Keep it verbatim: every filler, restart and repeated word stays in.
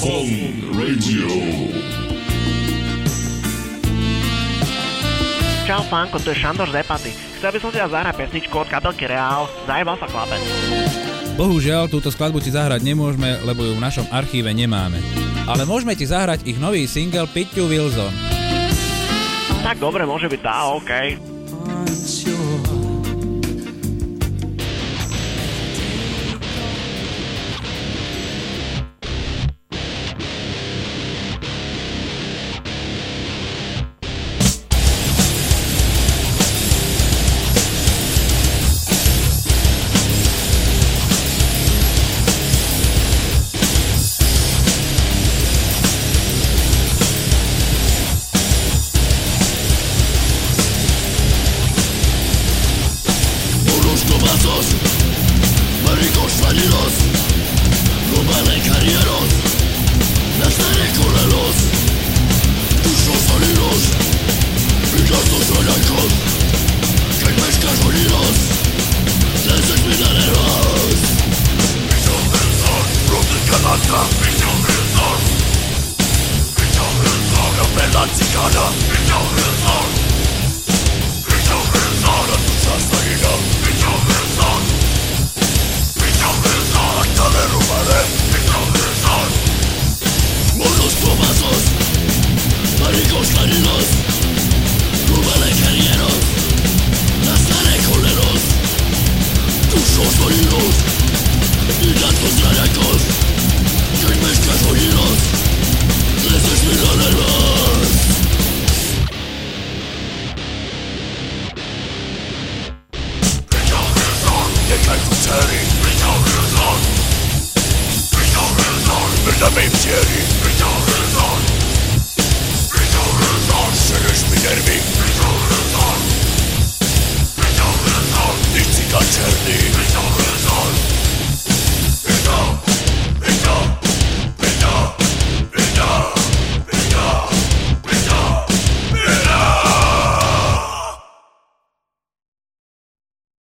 Fun Radio. Čau, Fanko, to je Šandor z Epaty. Chcel by som si zahrať pesničku od kapelky Reál. Zajebal sa chlapec. Bohužiaľ, túto skladbu ti zahrať nemôžeme, lebo ju v našom archíve nemáme. Ale môžeme ti zahrať ich nový single Piťu Wilson. Tak dobre, môže byť tá, okej. Siedzisz mi nerwy.